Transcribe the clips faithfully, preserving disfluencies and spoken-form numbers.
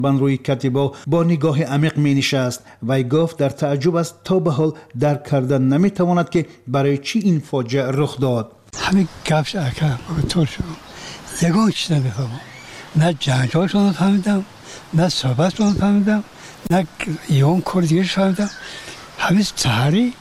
بر روی کتیبا با نگاه عمیق می نشست. وی گفت در تعجب است تا به حال درک کردن نمی تواند که برای چی این فاجعه رخ داد. همین گفت اکر طور شد یگان چیز نمیفهمم، نه جنگ هاشون فهمیدم، نه صحبت رو فهمیدم، نه ایون کردیش فهمیدم. همین تحری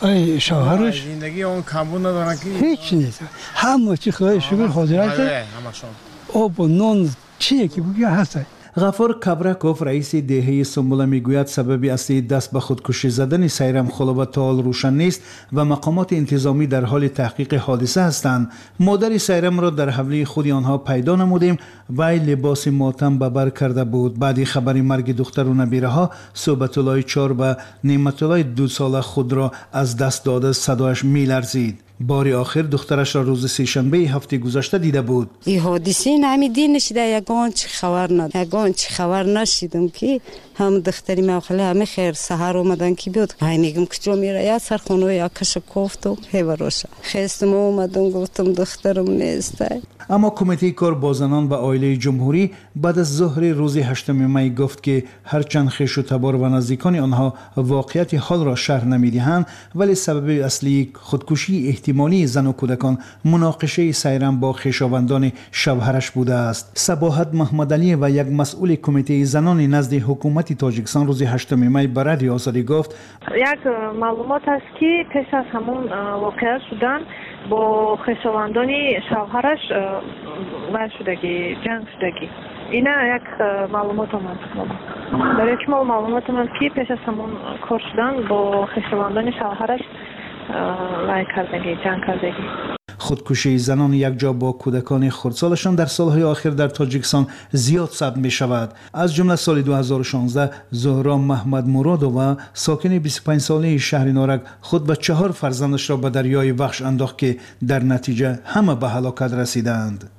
شوهرش زندگی اون کمبود ندارن که هیچ نیست. همه چی خدای شکر حاضرت آب و نان چیه که بگی هست. غفار کبرکوف رئیس دهه سنبله میگوید سبب اصلی دست به خودکشی زدن سیرم خلوبه تا حال روشن نیست و مقامات انتظامی در حال تحقیق حادثه هستند. مادر سیرم را در حوله خود آنها پیدا نمودیم. وی لباس ماتم به بر کرده بود. بعد خبر مرگ دختر و نبیره ها صحبت الله چار و نعمت الله دو ساله خود را از دست داده صدایش میلرزید. باری آخر دخترش را روز سه‌شنبه هفته گذشته دیده بود. این حادثه نمیدی نشده یگان چی خبر ند یگان چی خبر نشیدم که هم دختری مخله همه خیر سحر اومدن کی بود های میگم کجا میره یا سر خونه یا کش کوفتو هیوروش خستم اومدم گفتم دخترم نیست. اما کمیته کار با زنان و عائله جمهوری بعد از ظهر روز هشتم می گفت که هرچند خویش و تبار و نزدیکان آنها واقعیت حال را شرح نمیدهند ولی سبب اصلی خودکشی احتمالی زن و کودکان مناقشه سیرم با خویشاوندان شوهرش بوده است. صباحت محمد علی و یک مسئول کمیته زنان نزد حکومت تاجیکستان روز هشتم می بر رادیو آزادی گفت یک معلومات است که پس از همون واقعه شدن با خویشاوندان شوهرش وای شدگی جنگ شدگی اینا یک معلومات آمد. در یک معلومات آمد که پس از همون کار شدن با خویشاوندان شوهرش وای کردگی جنگ کردگی. خودکشی زنان یک جا با کودکان خردسالشان در سالهای آخر در تاجیکستان زیاد ثبت می شود. از جمله سال دو هزار و شانزده زهرا محمد مرادووا ساکن بیست و پنج ساله شهر نارک خود و چهار فرزندش را به دریای وحش انداخت که در نتیجه همه به هلاکت رسیدند.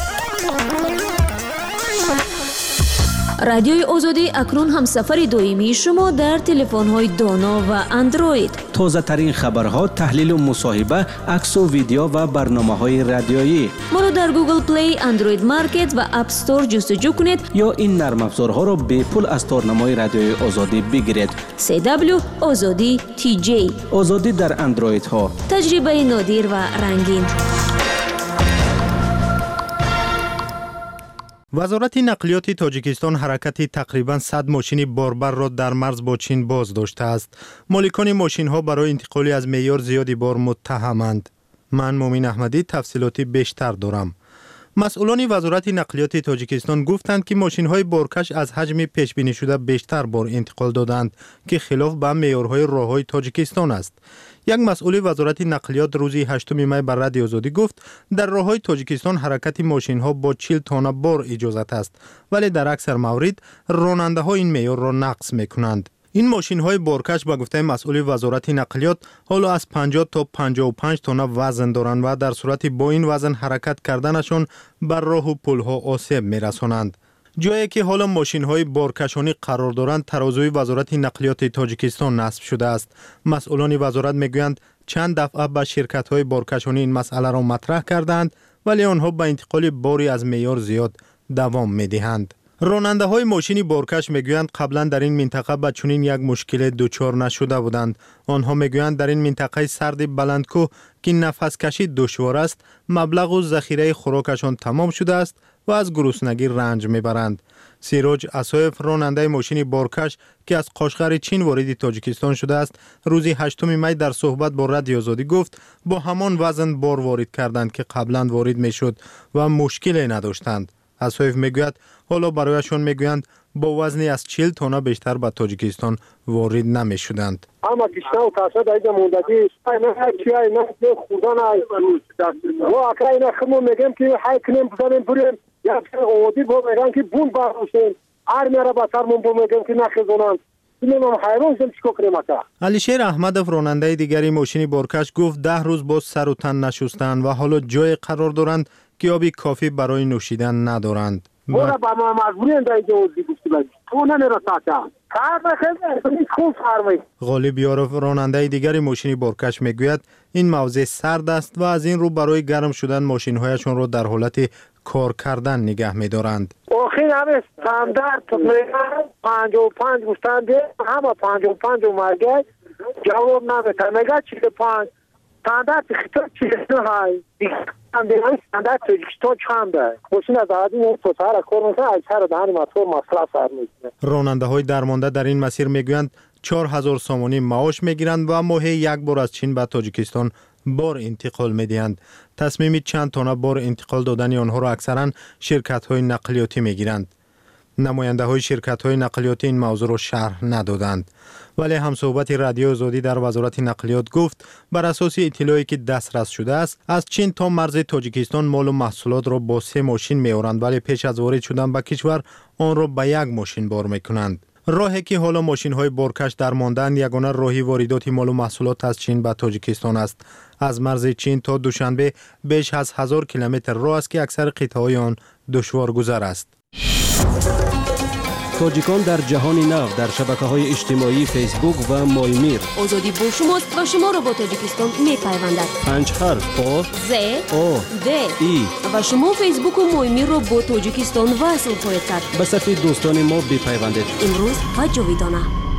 رادیوی آزادی اکنون هم سفر دائمی شما در تلفن‌های دانا و اندروید. تازه ترین خبرها، تحلیل و مصاحبه، عکس و ویدیو و برنامه‌های رادیویی. ما را در گوگل پلی، اندروید مارکت و اپ استور جستجو کنید یا این نرم افزارها را به پول از تارنمای رادیوی آزادی بگیرید. سی دبلیو آزادی تی جی. آزادی در اندروید ها. تجربه نادر و رنگین. وزارت نقلیات تاجیکستان حرکت تقریباً صد ماشین باربر را در مرز با چین باز داشته است. مالکان ماشین ها برای انتقال از معیار زیادی بار متهمند. من مومین احمدی تفصیلاتی بیشتر دارم. مسئولان وزارت نقلیات تاجیکستان گفتند که ماشین های بارکش از حجم پیش بینی شده بیشتر بار انتقال دادند که خلاف به معیارهای راههای تاجیکستان است. یک مسئول وزارت نقلیات روز هشتم می بر رادیو آزادی گفت در راههای تاجیکستان حرکت ماشین ها با چهل تن بار اجازت است ولی در اکثر موارد راننده ها این معیار را نقض می کنند. این ماشین های بارکش به گفته مسئول وزارت نقلیات حالا از پنجاه تا پنجاه و پنج تن وزن دارند و در صورت با این وزن حرکت کردنشان بر راه و پل ها آسیب می رسانند. جایی که حالا ماشین های بارکشانی قرار دارند ترازوی وزارت نقلیات تاجیکستان نصب شده است. مسئولان وزارت میگویند چند دفعه به شرکت های بارکشانی این مسئله را مطرح کردند ولی آنها به انتقال باری از معیار زیاد دوام میدهند. راننده های ماشین بارکش میگویند قبلا در این منطقه به چنین یک مشکل دچار نشده بودند. آنها میگویند در این منطقه سرد بلندکوه که نفس کشی دشوار است مبلغ و ذخیره خوراکشان تمام شده است و از گرسنگی رنج میبرند. سیروج اسایف راننده ماشین بارکش که از قاشقر چین وارد تاجیکستان شده است روز هشتم می در صحبت با رادیو آزادی گفت با همان وزن بار وارد کردند که قبلا وارد میشد و مشکلی نداشتند. اسایف میگوید حالا برایشان میگویند با وزنی از چهل تن بیشتر به تاجیکستان وارد نمی شدند. اما کشتن و تاسد ایجا موندگی نه چی ای نه خودان ای و اکرا اینا خمو میگم که حی کنیم بزنیم بریم یا اودی با میگن که بون باروشیم هر میره با سرمون با میگم که نخیزونند اینم حیران شدم چیکار کنیم اکرا. علیشیر احمدов راننده دیگری ماشین بارکش گفت ده روز باز سر و تن نشستند و حالا جای قرار دارند که آبی کافی برای نوشیدن ندارند. بودا با ما مجبوریم در اینجا وزی گفتی بگی تو نمیره ساکن غالب یاروف راننده دیگری ماشین بارکش میگوید این موضع سرد است و از این رو برای گرم شدن ماشین‌هایشان را در حالت کار کردن نگه می‌دارند. آخر همه استاندارد پنجاه و پنج گفتند همه پنجاه و پنج اومده جواب نمیده میگه چهل و پنج استاندارد خطور چهل و دو های استاندارد تاجیکستان چنده ماشین از عادی اون توسعه کار میکنه اکثر دهن موتور مصرف سر میکنه. راننده های درمانده در این مسیر میگویند چهار هزار سومانی معاش میگیرند و ماهی یک بار از چین به تاجیکستان بار انتقال میدهند. تصمیم چند تانه بار انتقال دادن آنها را اکثرا شرکت های نقلیاتی میگیرند. نماینده های شرکت های نقلیاتی این موضوع را شرح ندادند، ولی همصحبت رادیو آزادی در وزارت نقلیات گفت بر اساس اطلاعی که دسترس شده است از چین تا مرز تاجیکستان مال و محصولات را با سه ماشین میآورند، ولی پیش از وارد شدن به کشور آن را به یک ماشین بار میکنند. راهی که حالا ماشین های بارکش در ماندن یگانه راهی واردات مال و محصولات از چین به تاجیکستان است. از مرز چین تا دوشنبه بیش از هزار کیلومتر راه است که اکثر قطعه‌های آن دشوار گذر است. تاجیکان در جهان نو در شبکه‌های اجتماعی فیسبوک و مایمیر. آزادی با شماست و شما را با تاجیکستان می‌پیوندد. پنج حرف آ ز آ د ای و شما فیسبوک و مایمیر را با تاجیکستان وصل خواهید کرد. به صفحه دوستان ما بپیوندید. امروز و جاویدانه.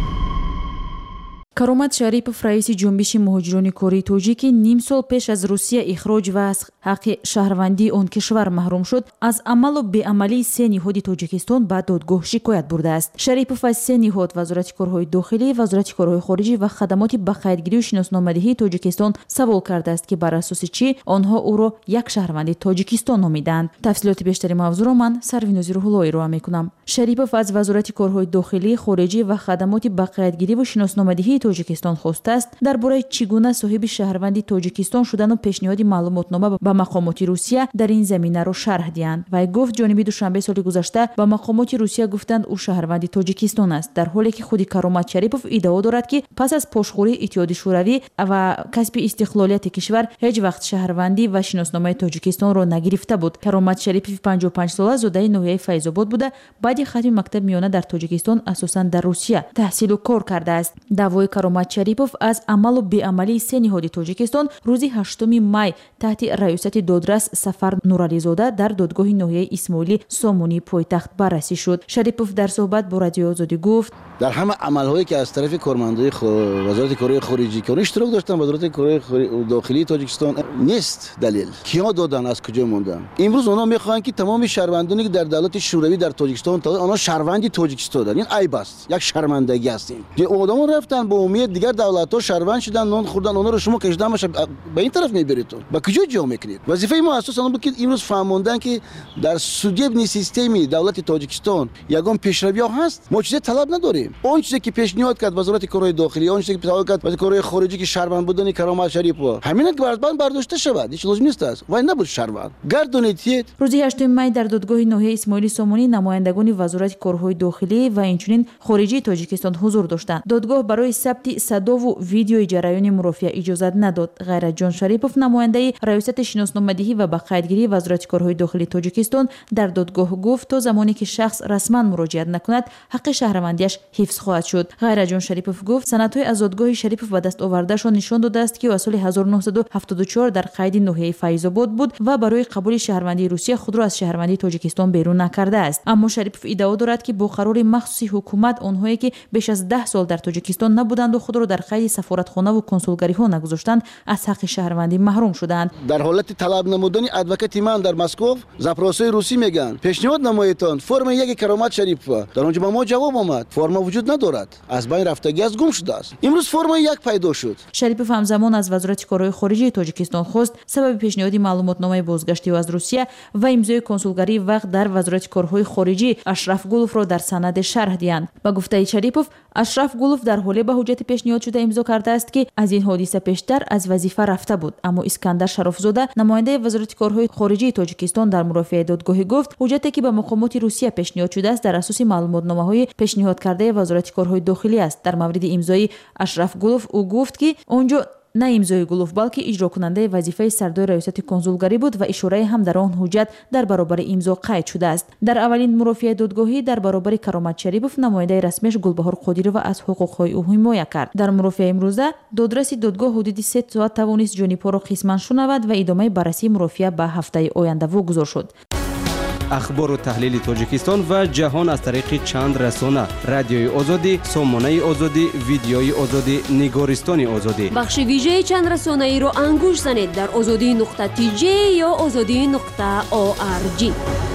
каромат шарипов раиси ҷунбиши муҳоҷирони кории тоҷикӣ ним сол пеш аз русия ихроҷ ва аз ҳаққи шаҳрвандии он кишвар маҳрум шуд аз амалу беамалии се ниҳоди тоҷикистон ба додгоҳ шикоят бурдааст. шарипов аз се ниҳод вазорати корҳои дохилӣ, вазорати корҳои хориҷӣ ва хадамоти ба қайдгирию шиносномадиҳии тоҷикистон савол кардааст ки бар асоси чӣ онҳо ӯро як шаҳрванди тоҷикистон номиданд. тафсилоти бештари мавзӯъро ман сарвинози рӯҳулло ироа мекунам. шарипов аз вазорати корҳои дохилӣ, хориҷӣ ва хадамоти ба қайдгириву шиносномадиҳии тоҷикистон хостааст дар бораи чӣ гуна соҳиби шаҳрванди тоҷикистон шудану пешниҳоди маълумотнома ба мақомоти русия дар ин заминаро шарҳ диҳанд. вай гуфт ҷониби душанбеи соли гузашта ба мақомоти русия гуфтанд ӯ шаҳрванди тоҷикистон аст, дар ҳоле ки худи каромат шарипов иддао дорад ки пас аз пошхӯрии иттиҳоди шӯравӣ ва касби истиқлолияти кишвар ҳеҷ вақт шаҳрвандӣ ва шиносномаи тоҷикистонро нагирифта буд. каромат шарипов панҷоҳу панҷ сола зодаи ноҳияи файзобод буда баъди хатми мактаби миёна дар тоҷикистон асосан дар русия таҳсилу кор кардааст. даъвои каромат шарипов аз амалу беамалии се ниҳоди тоҷикистон рӯзи ҳаштуми май таҳти раёсати додрас сафар нурализода дар додгоҳи ноҳияи исмоилӣ сомонии пойтахт баррасӣ шуд. шарипов дар суҳбат бо радиои озодӣ гуфт дар ҳама амалҳое ки аз тарафи кормандои вазорати корҳои хориҷӣ ки он иштирок доштанд вазорати корҳои дохилии тоҷикистон нест далел киё додан аз куҷо мондан. имрӯз онҳо мехоҳанд ки тамоми шаҳрвандоне ки дар давлати шӯравӣ дар тоҷикистон онҳо шаҳрванди тоҷикистонанд. ин айб аст, як шармандагӣ аст. ин одамон рафтанд бо умед дигар давлатҳо шаҳрванд шуданд, нон хӯрдан, онҳоро шумо кашидан ба ин тараф меберед, ба куҷо ҷо мекунед? вазифаи мо асосан он буд ки имрӯз фаҳмонданд ки дар судебни системи давлати тоҷикистон ягон пешравиҳо ҳаст. мо чизе талаб надорем. он чизе ки пешниҳод кард вазорати корҳои дохилӣ, он чизе ки пешниҳод кард вазорати корҳои хориҷӣ ки шаҳрванд будани каромат шарипова, ҳамина барбанд бардошта шавад. ҳеҷ лозим нест аст. вай набуд шаҳрванд. гардонед тиед. рӯзи ҳаштуми май дар додгоҳи ноҳияи исмоилӣ сомонӣ намояндагони вазорати корҳои дохилӣ ва инчунин хориҷии тоҷикистон ҳузур доштанд. додгоҳ барои сабти садову видеои ҷараёни мурофиа иҷозат надод. ғайратҷон шарипов намояндаи раёсати шиносномадиҳӣ ва ба қайдгирии вазорати корҳои дохилии тоҷикистон дар додгоҳ гуфт то замоне ки шахс расман муроҷиат накунад ҳаққи шаҳрвандиаш ҳифз хоҳад шуд. ғайратҷон шарипов гуфт санадҳои аз додгоҳи шарипов ба дастовардашон нишон додааст ки ӯ аз соли ҳазору наҳсаду ҳафтоду чор дар қайди ноҳияи файзобод буд ва барои қабули шаҳрвандии русия худро аз шаҳрвандии тоҷикистон берун накардааст. аммо шарипов иддао дорад ки бо қарори махсуси ҳукумат онҳое ки беш аз даҳ сол дар тоҷикистон набуданду худро дар қайди сафоратхонаву консулгариҳо нагузоштанд аз ҳаққи шаҳрвандӣ маҳрум шуданд. дар ҳолати талаб намудани адвокати ман дар москов запросои русӣ мегӯянд пешниҳод намоедтон формаи яки каромат шарипова. дар он ҷо ба мо ҷавоб омад форма вуҷуд надорад, аз байн рафтагӣ аст, гум шудааст. имрӯз формаи як пайдо шуд. шарипов ҳамзамон аз вазорати корҳои хориҷии тоҷикистон хост сабаби пешниҳоди маълумотномаи бозгаштиҳо аз русия ва имзои консулгарии вақт дар вазорати корҳои хориҷӣ Ашраф Гуловро дар санаде шарҳ диҳанд. ба гуфтаи шарипов Ашраф Гулов дар ҳоле ба ҳуҷҷати пешниҳод шуда имзо кардааст ки аз ин ҳодиса пештар аз вазифа рафта буд. аммо искандар шарофзода намояндаи вазорати корҳои хориҷии тоҷикистон дар мурофиаи додгоҳӣ гуфт ҳуҷҷате ки ба мақомоти русия пешниҳод шудааст дар асоси маълумотномаҳои пешниҳодкардаи вазорати корҳои дохилӣ аст. дар мавриди имзои Ашраф Гулов ӯ гуфт ки он ҷо на имзои Гулов, балки иҷрокунандаи вазифаи сардори раёсати консулгарӣ буд ва ишораи ҳам дар он ҳуҷҷат дар баробари имзо қайд шудааст. Дар аввалин мурофиаи додгоҳӣ дар баробари Каромат Шарипов намояндаи расмиаш Гулбаҳор Қодирова аз ҳуқуқҳои ӯ ҳимоя кард. Дар мурофиаи имрӯза додраси додгоҳ ҳудуди се соат тавонист ҷонибҳоро қисман шунавад ва идомаи баррасии мурофиа ба ҳафтаи оянда вогузор шуд. ахбору таҳлили Тоҷикистон ва ҷаҳон аз тариқи чанд расона: радиои озодӣ, сомонаи озодӣ, видеои озодӣ, нигористони озодӣ. бахши вижеи чанд расонаиро ангуш занед дар озодӣ нуқта ти ҷе ё озодӣ нуқта о ар ҷи.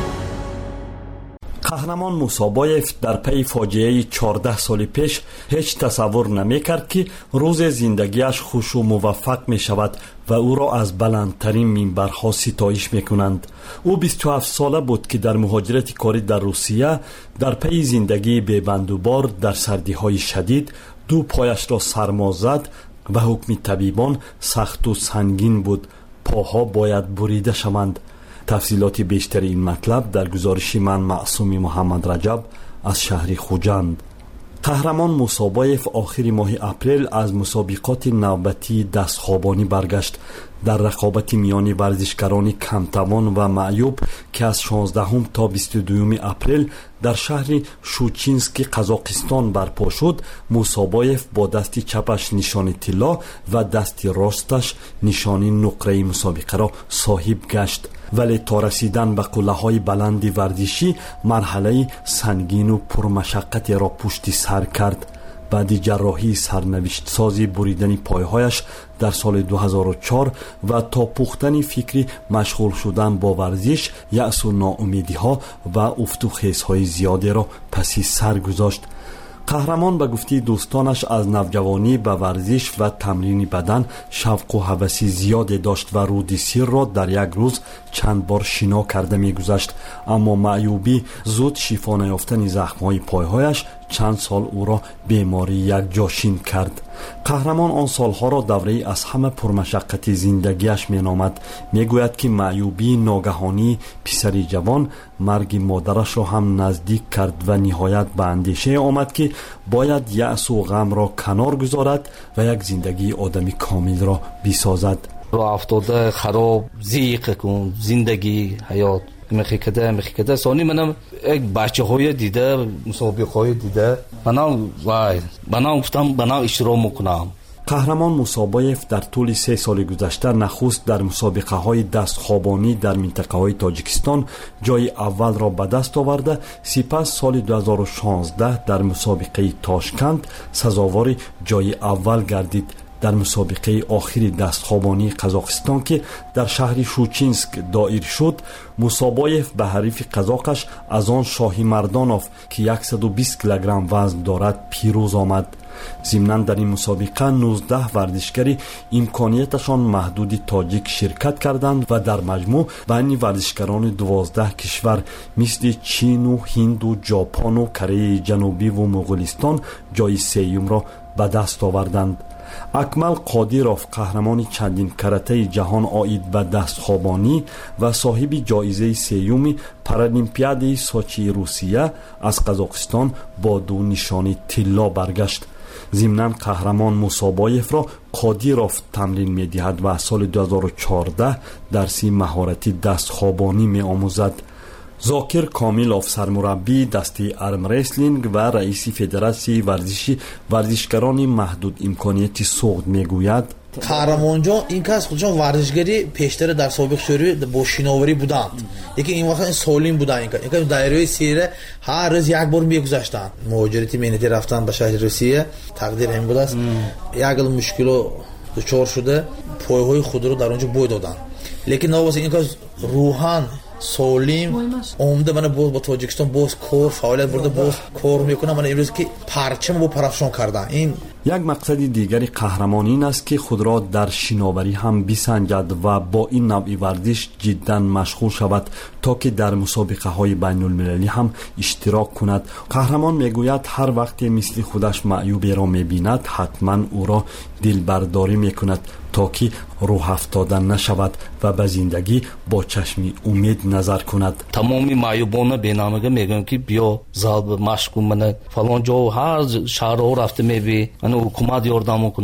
қаҳрамон Мусобоев дар пайи фоҷиаи чордаҳ соли пеш ҳеҷ тасаввур намекард, ки рӯзе зиндагиаш хушу муваффақ мешавад ва ӯро аз баландтарин минбарҳо ситоиш мекунанд. ӯ бисту ҳафт сола буд, ки дар муҳоҷирати корӣ дар Русия дар пайи зиндагии бебандубор дар сардиҳои шадид ду пояшро сармо зад ва ҳукми табибон сахту сангин буд. поҳо бояд бурида шаванд. тафсилоти бештари ин матлаб дар гузориши ман Маъсуми Муҳаммадраҷаб аз шаҳри Хуҷанд. қаҳрамон Мусобоев охири моҳи апрел аз мусобиқоти навбатии дастхобонӣ баргашт. дар рақобати миёни варзишгарони камтавон ва маъюб, ки аз шонздаҳум то бисту дуюми апрел дар шаҳри Шучински Қазоқистон барпо шуд, Мусобоев бо дасти чапаш нишони тилло ва дасти росташ нишони нуқраи мусобиқаро соҳиб гашт. вале то расидан ба қуллаҳои баланди варзишӣ марҳалаи сангину пурмашаққатеро пушти сар кард. баъди ҷарроҳии сарнавиштсози буридани пойҳояш дар соли ду ҳазору чор ва то пухтани фикри машғул шудан бо варзиш, яъсу ноумедиҳо ва уфтухезҳои зиёдеро паси сар гузошт. қаҳрамон ба гуфтии дӯстонаш аз навҷавонӣ ба варзиш ва тамрини бадан шавқу ҳаваси зиёде дошт ва руди сирро дар як рӯз чанд бор шино карда мегузашт. аммо маъюбӣ зуд шифо наёфтани захмҳои пойҳояш чанд сол ӯро беморӣ якҷошин кард. қаҳрамон он солҳоро давраи аз ҳама пурмашаққати зиндагиаш меномад. мегӯяд, ки маъюбии ногаҳонии писари ҷавон марги модарашро ҳам наздик кард ва ниҳоят ба андешае омад, ки бояд яъсу ғамро канор гузорад ва як зиндагии одами комилро бисозад. афтода хароб зиқ кун зиндагӣ ҳаёт мехикада мехикада сони манам як бачаҳои дида мусобиқҳои дида манам вай манам гуфтам манам иштирок мекунам. қаҳрамон Мусобоев дар тӯли се соли гузашта нахуст дар мусобиқаҳои дастхобонӣ дар минтақаҳои Тоҷикистон ҷои аввалро ба даст оварда, сипас соли ду ҳазору шонздаҳ дар мусобиқаи Тошканд сазовори ҷои аввал гардид. дар мусобиқаи охири дастхобонии Қазоқистон, ки дар шаҳри Шучинск доир шуд, Мусобоев ба ҳарифи қазоқаш аз он Шоҳи Мардонов, ки яксаду бист килограмм вазн дорад, пирӯз омад. зимнан дар ин мусобиқа нуздаҳ варзишгари имконияташон маҳдуди тоҷик ширкат карданд ва дар маҷмӯъ байни варзишгарони дувоздаҳ кишвар мисли Чину, Ҳинду, Ҷопону Кореяи Ҷанубиву Муғулистон ҷои сеюмро ба даст оварданд. Акмал Қодиров, қаҳрамони чандин каратаи ҷаҳон оид ба дастхобонӣ ва соҳиби ҷоизаи сеюми Паралимпиадаи Сочии Русия, аз Қазоқистон бо ду нишони тилло баргашт. зимнан қаҳрамон Мусобоевро Қодиров тамрин медиҳад ва аз соли ду ҳазору чордаҳ дарси маҳорати дастхобонӣ меомӯзад. зокир Комилов, сармураббии дастаи армреслинг ва раиси федератсияи варзиши варзишгарони маҳдуд имконияти суғд мегӯяд: қаҳрамонҷон ин кас худшон варзишгари пештара дар собиқ шӯрӣ бо шиноварӣ буданд, лекин ин вақт солим буданд. ин кас дайраи сира ҳар рӯз як бор мегузаштанд. муҳоҷирати меҳнатӣ рафтан ба шаҳри Русия тақдир ҳамин будааст. як ил мушкило дучор шуда пойҳои худро дар онҷо бой доданд, лекин навбаси ин кас рӯҳан солим омда мана боз ба Тоҷикистон боз кор фаъолият бурда боз кор мекунам. мана имрӯз ки парчам бо парафшон кардан. ин як мақсади дигари қаҳрамон ин аст, ки худро дар шиноварӣ ҳам бисанҷад ва бо ин навъи варзиш ҷиддан машғул шавад, то ки дар мусобиқаҳои байнулмилалӣ ҳам иштирок кунад. қаҳрамон мегӯяд, ҳар вақте мисли худаш маъюберо мебинад, ҳатман ӯро дилбардорӣ мекунад, то ки рӯҳафтода нашавад ва ба зиндагӣ бо чашми умед назар кунад. тамоми маъюбона бенамага мегӯям, ки биё зал машқ кун, мана фалон ҷо ҳар шаҳрҳо рафта меби, мана ҳукумат ёрдам мекунанд.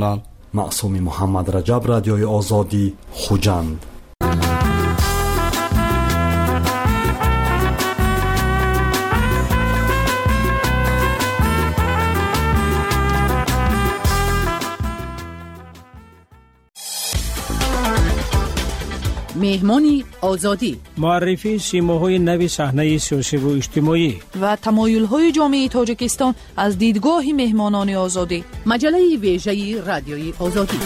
маъсуми муҳаммадраҷаб, радиои озодӣ, хуҷанд. меҳмони озодӣ муаррифии симоҳои нави саҳнаи сиёсиву иҷтимоӣ ва тамоюлҳои ҷомеаи тоҷикистон аз дидгоҳи меҳмонони озодӣ. маҷалаи вежаи радиои озодӣ.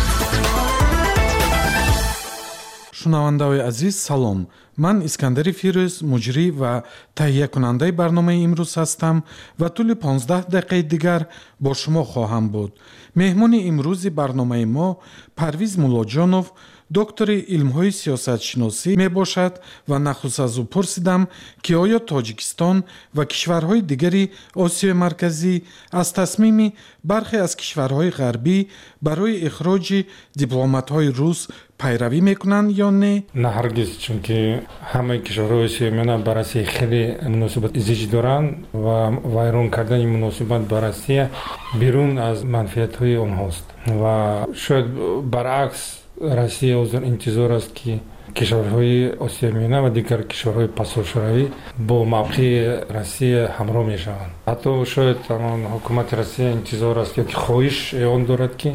шунавандаои азиз, салом. ман искандари фирӯз, муҷрӣ ва таҳиякунандаи барномаи имрӯз ҳастам ва тӯли понздаҳ дақиқаи дигар бо шумо хоҳам буд. меҳмони имрӯзи барномаи мо Парвиз Муллоҷонов, доктори илмҳои сиёсатшиносӣ мебошад ва нахуст аз ӯ пурсидам, ки оё Тоҷикистон ва кишварҳои дигари Осиёи Марказӣ аз тасмими бархе аз кишварҳои ғарбӣ барои ихроҷи дипломатҳои рус пайравӣ мекунанд ё не? Не, ҳаргиз, чунки ҳамаи кишварҳои Осиё миёна ба Россия хеле муносибат зич доранд ва вайрон кардани муносибат ба Россия берун аз манфиатҳои онҳост ва шояд баръакс Россия ҳозир интизор аст, ки кишварҳои Осиёи миёна ва дигар кишварҳои пасошӯравӣ бо мавқеи Россия ҳамроҳ мешаванд. ҳатто шояд ҳукумати Россия интизор аст ёки хоҳиш эълон дорад, ки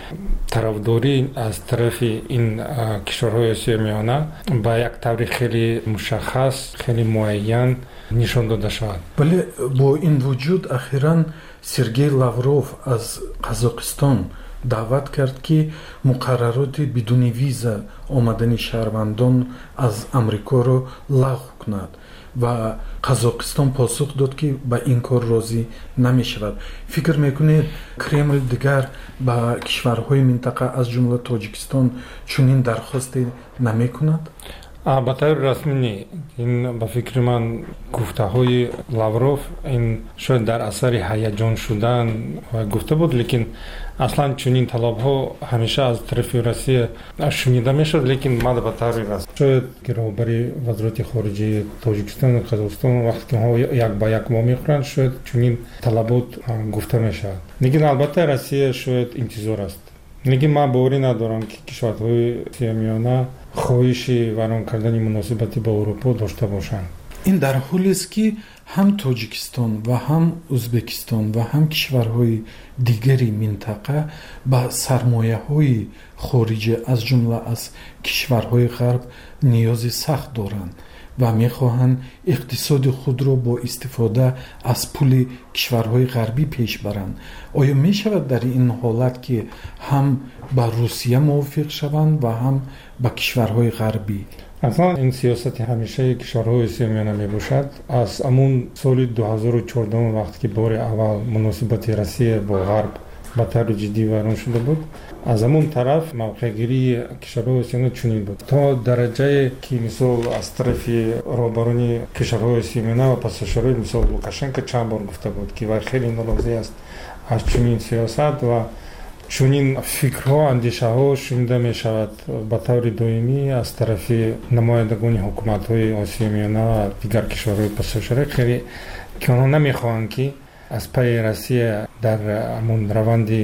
тарафдорӣ аз тарафи ин кишварҳои Осиёи миёна ба як таври хеле мушаххас, хеле муайян нишон дода шавад. Вале бо ин вуҷуд ахиран Сергей Лавров аз Қазоқистон даъват кард, ки муқаррароти бидуни виза омадани шаҳрвандон аз Амрикоро лағв кунад ва Қазоқистон посух дод, ки ба ин кор розӣ намешавад. фикр мекунед Кремл дигар ба кишварҳои минтақа аз ҷумла Тоҷикистон чунин дархосте намекунад? ба таври расмӣ не. Ин ба фикри ман гуфтаҳои Лавров ин шояд дар асари ҳаяҷон шудан гуфта буд, лекин аслан чунин талабҳо ҳамеша аз тарафи Россия шунида мешуд, лекин ман ба таври расмӣ шояд роҳбари вазорати хориҷии Тоҷикистон ва Қазоқистон вақте ки ҳо як ба як мо мехӯранд, шояд чунин талабот гуфта мешавад. Лекин албатта Россия шояд интизор аст. Лекин ман боварӣ надорам, ки кишварҳои Осиёи миёна хоҳиши вайрон кардани муносибати ба Аврупо дошта бошанд. ин дар ҳолест, ки ҳам Тоҷикистон ва ҳам Ӯзбекистон ва ҳам кишварҳои дигари минтақа ба сармояҳои хориҷӣ аз ҷумла аз кишварҳои ғарб ниёзи сахт доранд ва мехоҳанд иқтисоди худро бо истифода аз пули кишварҳои ғарбӣ пеш баранд. оё мешавад дар ин ҳолат, ки ҳам ба Русия мувофиқ шаванд ва ҳам ба кишварҳои ғарбӣ? аслан ин сиёсати ҳамешаи кишварҳои Осиёи миёна мебошад. аз амун соли дуҳазору чордаҳ вақте ки бори аввал муносибати Россия бо ғарб ба таври ҷиддӣ вайрон шуда буд, аз амун тараф мавқеъгирии кишварҳои Осиёи чунин буд, то дараҷае ки мисол аз тарафи роҳбарони кишварҳои Осиёи миёна ва пасошӯравӣ, мисол Лукашенко чанд бор гуфта буд, ки вай хеле норозӣ аст аз чунин сиёсат ва чунин фикрҳо, андешаҳо шунида мешавад ба таври доимӣ аз тарафи намояндагони ҳукуматҳои Осиёи миёна ва дигар кишварҳои пасошӯравӣ, хеле ки онҳо намехоҳанд, ки аз пайи Россия дар ҳамон раванди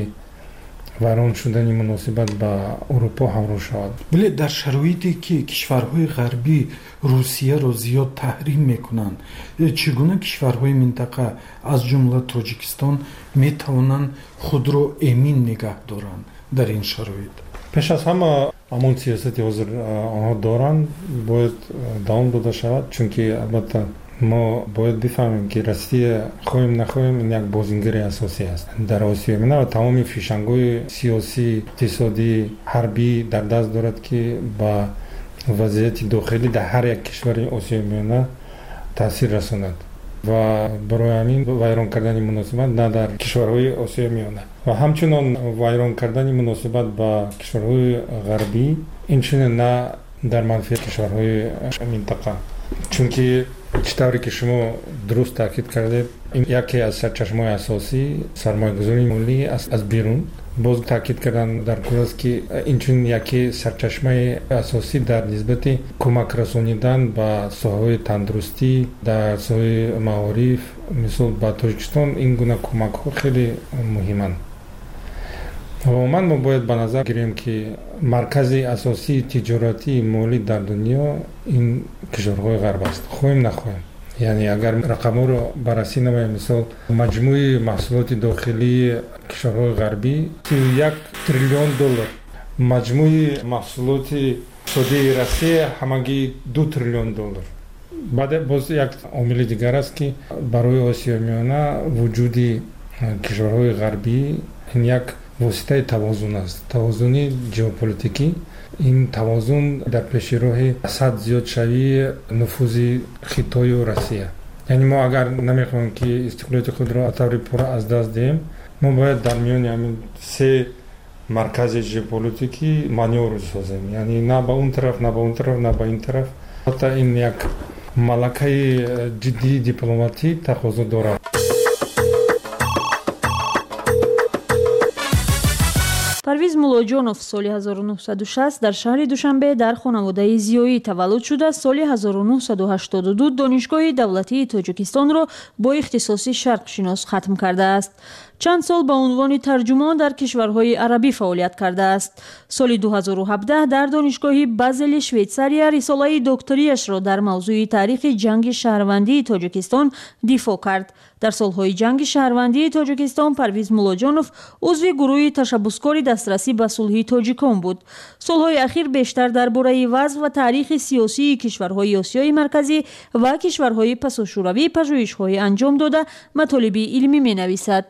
вайрон шудани муносибат ба Аврупо ҳамроҳ шавад. вале дар шароите ки кишварҳои ғарбӣ Русияро зиёд таҳрим мекунанд, чӣ гуна кишварҳои минтақа аз ҷумла Тоҷикистон метавонанд худро эмин нигоҳ доранд дар ин шароит? пеш аз ҳама ҳамон сиёсати ҳозир онҳо доранд бояд давом дода шавад, чунки албатта мо бояд бифаҳмем, ки Россия хоҳем нахоҳем ин як бозингари асосӣ аст дар Осиёи миёна ва тамоми фишангҳои сиёсӣ, иқтисодӣ, ҳарбӣ дар даст дорад, ки ба вазъияти дохилӣ дар ҳар як кишвари Осиёи миёна таъсир расонад ва барои ҳамин вайрон кардани муносибат на дар кишварҳои Осиёи миёна ва ҳамчунон вайрон кардани муносибат ба кишварҳои ғарбӣ инчунин на дар манфиати кишварҳои минтақа, чунки чӣ тавре ки шумо дуруст таъкид кардед, ин яке аз сарчашмаҳои асосии сармоягузории молӣ аз берун. боз таъкид кардан дар кор аст, ки инчунин яке сарчашмаи асосӣ дар нисбати кӯмак расонидан ба соҳаҳои тандурустӣ, дар соҳаи маориф, мисол ба Тоҷикистон ин гуна кӯмакҳо хеле муҳиманд. عموما ما باید به نظر گیریم که مرکز اساسی تجارتی مالی در دنیا این کشورهای غرب است، خواهیم نخواهیم. یعنی اگر رقم رو بررسی نماییم، مثال مجموع محصولات داخلی کشورهای غربی سی و یک تریلیون دلار، مجموع محصولات سودای روسیه همگی دو تریلیون دلار. بعد باز یک عامل دیگر است که برای آسیا میانه وجود کشورهای غربی این یک واسطه توازن است، توازن ژئوپلیتیکی. این توازن در پیش راه صد زیاد شوی نفوذ خطای و روسیه. یعنی ما اگر نمیخوایم که استقلالیت خود را طوری پورا از دست دهیم، ما باید در میان همین سه مرکز ژئوپلیتیکی مانور سازیم. یعنی نه به اون طرف، نه به اون طرف، نه به این طرف. حتی این یک ملکه جدی دیپلماتی تقاضا دارد. парвиз муллоҷонов соли ҳазору нуҳсаду шаст дар шаҳри душанбе дар хонаводаи зиёӣ таваллуд шуда, соли ҳазору нуҳсаду ҳаштоду ду донишгоҳи давлатии тоҷикистонро бо ихтисоси шарқшинос хатм кардааст. чанд сол ба унвони тарҷумон дар кишварҳои арабӣ фаъолият кардааст. соли ду ҳазору ҳабдаҳ дар донишгоҳи базели швейтсария рисолаи докторияшро дар мавзӯи таърихи ҷанги шаҳрвандии тоҷикистон дифоъ кард. дар солҳои ҷанги шаҳрвандии тоҷикистон парвиз муллоҷонов узви гурӯҳи ташаббускори дастрасӣ ба сулҳи тоҷикон буд. солҳои ахир бештар дар бораи вазъ ва таърихи сиёсии кишварҳои осиёи марказӣ ва кишварҳои пасошӯравӣ пажӯҳишҳое анҷом дода матолиби илмӣ менависад.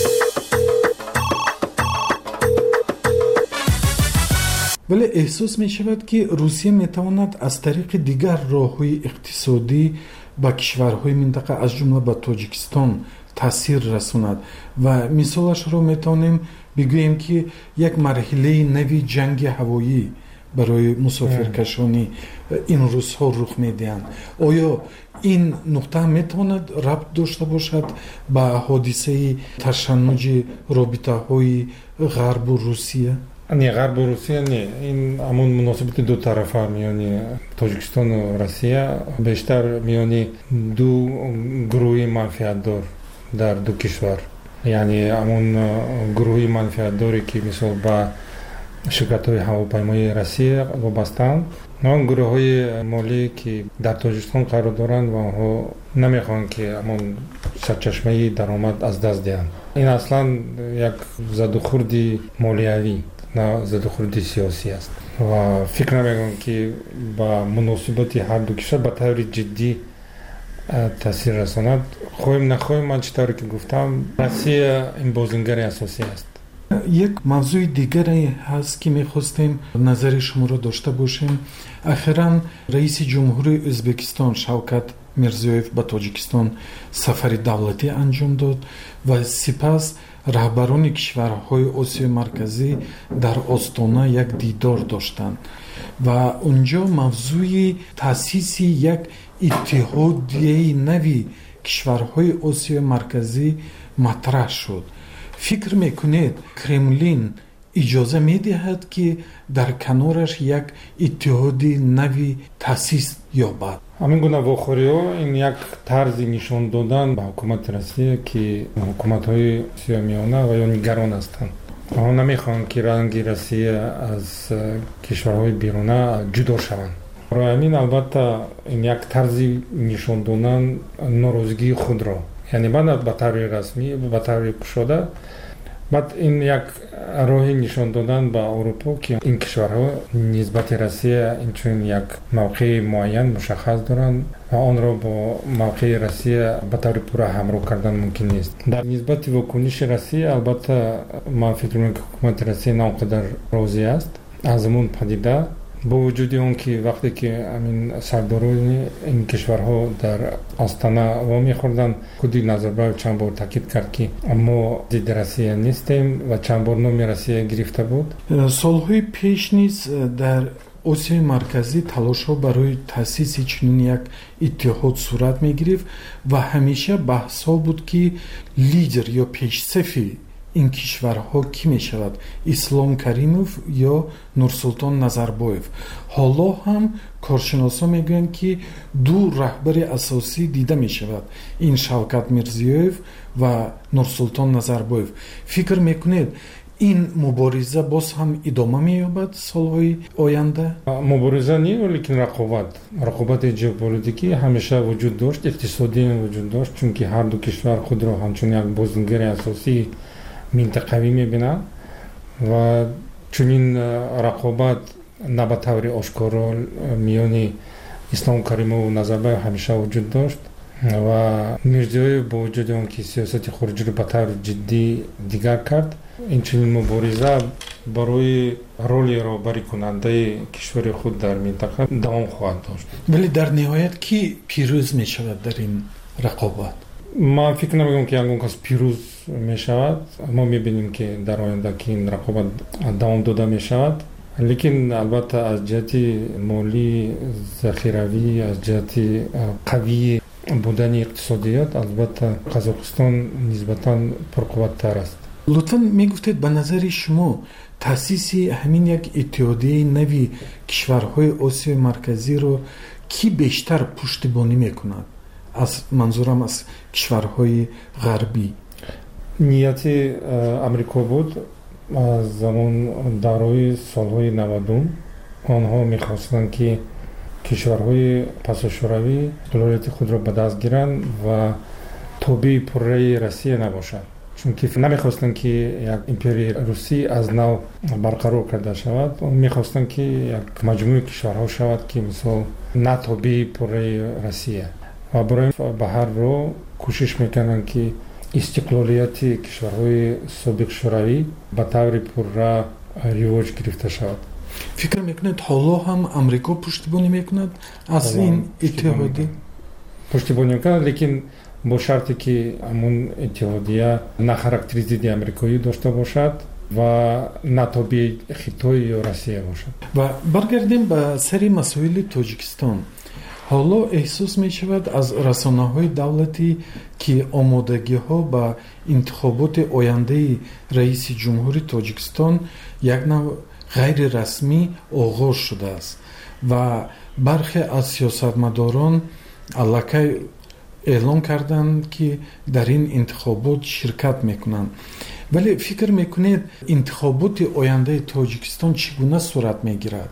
вале эҳсос мешавад ки русия метавонад аз тариқи дигар роҳҳои иқтисодӣ ба кишварҳои минтақа аз ҷумла ба тоҷикистон таъсир расонад ва мисолашро метавонем бигӯем ки як марҳилаи нави ҷанги ҳавоӣ барои мусофиркашони ин рӯзҳо рух медиҳанд. оё ин нуқта метавонад рабт дошта бошад ба ҳодисаи ташаннуҷи робитаҳои ғарбу русия? не, ғарбу русия не. ин ҳамон муносибати ду тарафа миёни тоҷикистону россия, бештар миёни ду гурӯҳи манфиатдор дар ду кишвар. яъне ҳамон гурӯҳи манфиатдоре ки мисол ба ширкатҳои ҳавопаймоии россия вобастаанд, он гурӯҳҳои молие ки дар тоҷикистон қарор доранд ва онҳо намехоҳанд ки ҳамон сарчашмаи даромад аз даст диҳанд. ин аслан як задухурди молиявӣ, на задухурди сиёсӣ аст ва фикр намекунам ки ба муносибати ҳар ду кишвар ба таври ҷиддӣ таъсир расонад. хоҳем нахоҳем, ман чӣ тавре ки гуфтам, россия ин бозингари асосӣ аст. як мавзӯи дигаре ҳаст ки мехостем назари шуморо дошта бошем. ахиран раиси ҷумҳури ӯзбекистон Шавкат Мирзиёев ба Тоҷикистон сафари давлатӣ анҷом дод ва сипас раҳбарони кишварҳои Осиёи марказӣ дар остона як дидор доштанд ва унҷо мавзӯи таъсиси як иттиҳодияи нави кишварҳои Осиёи марказӣ матраҳ шуд. фикр мекунед Кремлин иҷоза медиҳад ки дар канораш як иттиҳоди нави таъсис ёбад? ҳамин гуна вохӯриҳо ин як тарзи нишон додан ба ҳукумати Россия ки ҳукуматҳои Осиёи миёна ва ё нигарон ҳастанд. онҳо намехоҳанд ки ранги Россия аз кишварҳои беруна ҷудо шаванд. барои ҳамин албатта ин як тарзи нишон додан норозигии худро, яъне баъд ба таври расмӣ, ба таври кушода, баъд ин як роҳи нишон додан ба Аврупо ки ин кишварҳо нисбати Россия инчунин як мавқеи муайян мушаххас доранд ва онро бо мавқеи Россия ба таври пурра ҳамроҳ кардан мумкин нест. дар нисбати вокуниши Россия албатта ман фикр мекунам ки ҳукумати Россия на он қадар розӣ аст аз ин падида, бо вуҷуди он ки вақте ки амин сардорони ин кишварҳо дар остана ва мехӯрданд, худи Назарбаев чанд бор таъкид кард ки мо зидди Россия нестем ва чанд бор номи Россия гирифта буд. солҳои пеш низ дар Осиёи марказӣ талошҳо барои таъсиси чунин як иттиҳод сурат мегирифт ва ҳамеша баҳсҳо буд ки лидер ё пешсафи ин кишварҳо кӣ мешавад, Ислом Каримов ё Нурсултон Назарбоев. ҳоло ҳам коршиносон мегӯянд ки ду раҳбари асосӣ дида мешавад, ин Шавкат Мирзиёев ва Нурсултон Назарбоев. фикр мекунед این مبارزه باز هم ادامه می‌یابد سالهای آینده؟ مبارزه نیست ولیکن رقابت رقابت ژئوپلیتیکی همیشه وجود داشت، اقتصادی وجود داشت، چون که هر دو کشور خود را همچون یک بازیگر اساسی منطقوی می‌بینند و چون این رقابت نه به طور آشکارا میان اسلام کریمov و نظربایف همیشه وجود داشت و میرزایف با وجود آن که سیاست خارجی را به طور جدی دیگر کرد، این چنین مبارزه برای رول رهبری کننده کشور خود در منطقه دوام خواهد داشت. ولی در نهایت کی پیروز می شود در این رقابت؟ ما فکر نمی‌کنم که یگان کس پیروز می شود. ما می‌بینیم که در آینده که این رقابت دوام داده می شود، لیکن البته از جهت مالی ذخیروی، از جهت قوی بودن اقتصادیات البته قزاقستان نسبتاً پرقوت‌تر است. لطفاً میگفتید به نظر شما تأسیس همین یک اتحادیه نوی کشورهای آسیای مرکزی رو کی بیشتر پشتیبانی میکند؟ از منظورم از کشورهای غربی. نیت امریکا بود از زمان دارای سالهای نود. آنها میخواستند که کشورهای پس از شوروی دولت خود را به دست گیرند و تابع پره روسیه نباشند، چون که نمیخواستند که یک امپرای روسی از نو برقرار کرده شود. میخواستند که یک مجموعه کشورها شود که مثلا نه تابع پره روسیه و برای به هر رو کوشش میکنند که استقلالیت کشورهای سابق شوروی به طور پره رواج گرفته شود. فکر میکنید حالا هم امریکا پشتیبانی میکند از این اتحادیه؟ پشتیبانی میکند، لیکن با شرطی که همون اتحادیه نه خاراکتر ضد امریکایی داشته باشد و نه تابع خطای یا روسیه باشد. و برگردیم به سری مسائل تاجیکستان. حالا احساس می شود از رسانه های دولتی که آمادگی ها به انتخابات آینده رئیس جمهوری تاجیکستان یک نوع غیر رسمی آغاز شده است و برخی از سیاستمداران علاقه اعلام کردند که در این انتخابات شرکت میکنند. ولی فکر میکنید انتخابات آینده تاجیکستان چگونه صورت میگیرد؟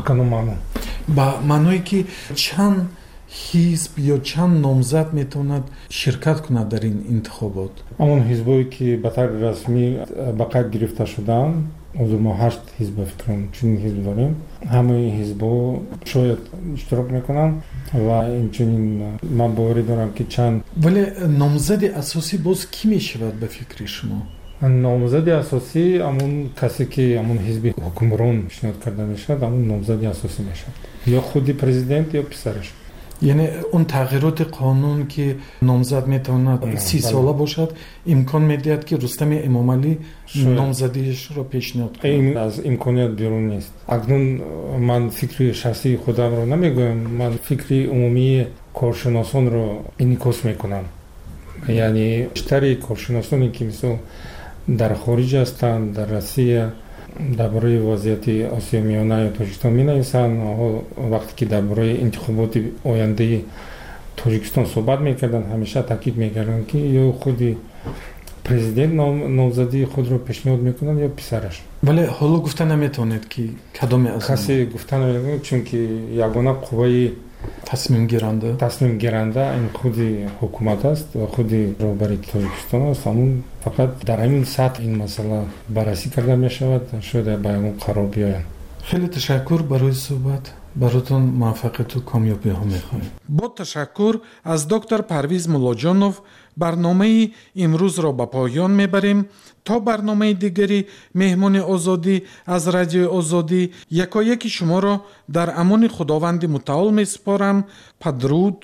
با معنی که چند حزب یا چند نامزد میتواند شرکت کند در این انتخابات؟ همون حزبایی که به طور رسمی به قید گرفته شدن، حضور ما هشت حزب فکرم چنین حزب داریم، همه حزبا شاید اشتراک میکنن و اینچنین من باوری دارم که چند. ولی نامزد اساسی باز کی میشود به فکر شما؟ نامزد اساسی همون کسی که همون حزب حکمران پیشنهاد کرده میشد، همون نامزد اساسی میشد، یا خودی پرزیدنت یا پسرش. یعنی اون تغییرات قانون که نامزد میتواند سی ساله باشد امکان میدهد که رستم امامعلی نامزدیش را پیشنهاد کند. این از امکانیت بیرون نیست. اکنون من فکری شخصی خودم رو نمیگویم، من فکری عمومی کارشناسان رو انعکاس میکنم. یعنی بیشتر کارشناسانی که مثلا در خارج هستند، در روسیه درباره وضعیت آسیا میانه یا تاجیکستان می‌نویسند، وقتی که درباره انتخابات آینده تاجیکستان صحبت می‌کردند همیشه تاکید می‌کردند که یا خودی پرزیدنت نامزدی خود رو پیشنهاد می‌کنند یا پسرش. ولی حالا گفتن نمی‌تواند که کدام از کسی گفتن نمی‌تواند، چون که یگانه قوه تصمیم گیرنده تصمیم گیرنده این خودی حکومت است و خودی رهبری تاجیکستان است. همون فقط در این سطح این مسئله بررسی کرده می شود، شاید به اون قرار بیاید. خیلی تشکر برای صحبت. براتون موفقیت و کامیابی ها می‌خوایم. با تشکر از دکتر پرویز ملاجانوف برنامه امروز را به پایان میبریم. تا برنامه دیگری مهمان آزادی از رادیو آزادی یکایک شما را در امان خداوند متعال میسپارم. بدرود.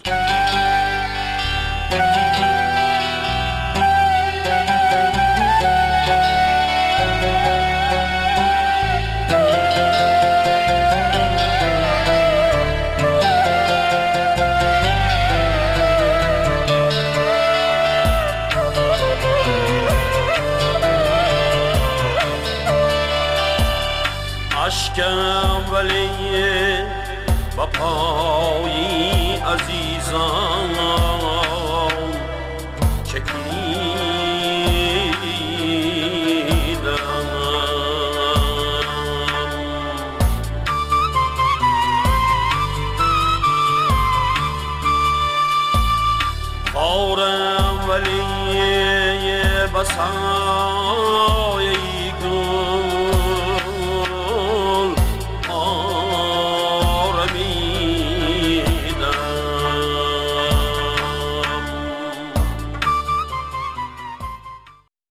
اشکم ولی با پایی عزیزان چکیدم رسد